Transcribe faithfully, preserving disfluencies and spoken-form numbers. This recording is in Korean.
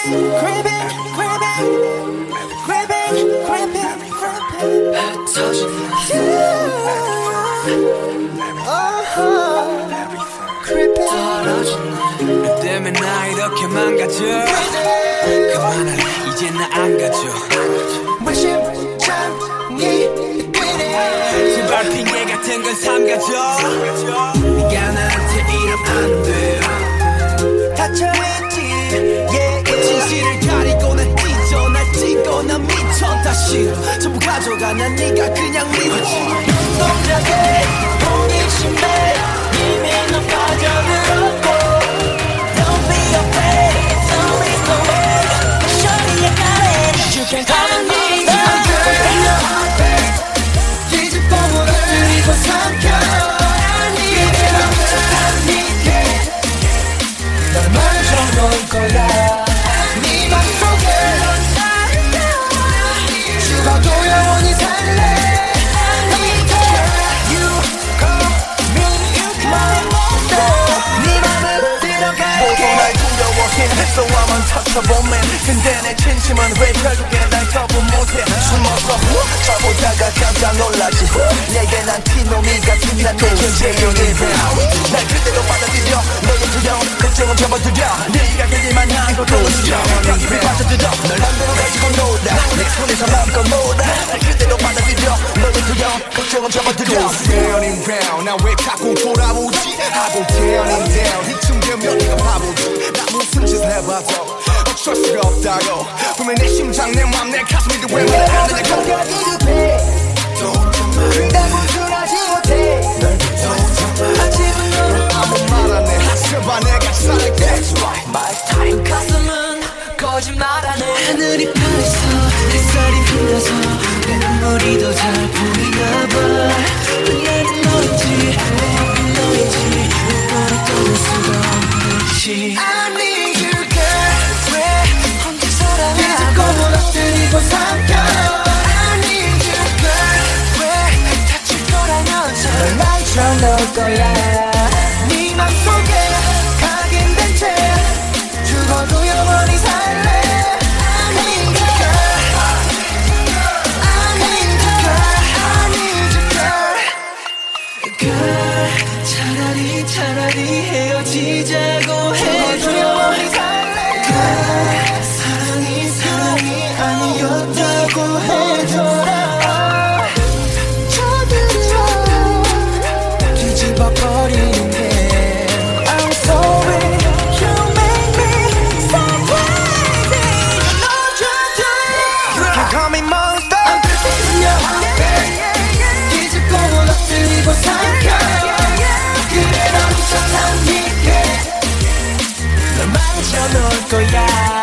Creeping, creeping, creeping, creeping, creeping. 흩어진 너 때문에 나 이렇게 망가져 그만할래 이제 나 안 가져 무심장이 그래 제발 핑계 같은 건 삼가져 네가 나한테 이러면 안 돼 닫혀있지 yeah, yeah. 진실을 가리고 난 찢어 날 찢고 난 미쳐 다 싫어 전부 가져가 난 네가 그냥 미워지 눈동자에 호기심에 이미 넌 빠져들었고 Don't be afraid, don't be so bad Shorty I got it, you can call me 뒤집고 무너뜨리고 삼켜 기대 넘쳐 니게 널 만져놓을 거야 네 맘속에 죽어도 영원히 살래 So I'm untouchable man 근데 내 진심은 왜 결국에 날 거부 못해 숨어서 쳐보다가 깜짝 놀라지 내게 난 티노미 같은 난 내게 제일이 날 그대로 받아들여 너의 두려움 걱정은 접어들여 네가 되기만 한 고통은 느껴 가슴이 빠져들어 널 맘대로 가지고 놀아 내 손에서 마음껏 놀아 날 그대로 받아들여 너의 두려움 걱정은 접어들여 Turning round 나 왜 자꾸 돌아오지 하고 turning down 이쯤 되면 네가 바보지 나 무슨 짓을 해봐도 어쩔 수가 없다고 분명 내 심장 내 맘 내 가슴이 왜 말을 안 되냐고 내가 기급해 근데 구출하지 못해 아직은 너를 아무 말 안 해 하셔봐 내가 살게 My time 가슴은 거짓말하네 하늘이 파래서 햇살이 흘러서 내 눈물이 더 잘 보이나 봐 나는 너인지 왜 하필 너인지 너를 떠날 수가 없는지 I need you girl 왜 혼자 살아나 뒤집고 무너뜨리고 삼켜 I need you girl 왜 다칠 거라면서 널 망쳐놓을 거야 네 맘속에 각인된 채 죽어도 영원히 살래 I need you girl I need you girl I need you girl girl 차라리 차라리 헤어지자고 해줘 영원히 살래 girl 사랑이 사랑이 아니었다고 해줘라 저들어 뒤집어버리는 게 I'm sorry you make me so crazy You can call me monster I'm pretty in your heart 뒤집고 무너뜨리고 삼켜 그래 넌 미쳐 난 니게 널 망쳐놓을 거야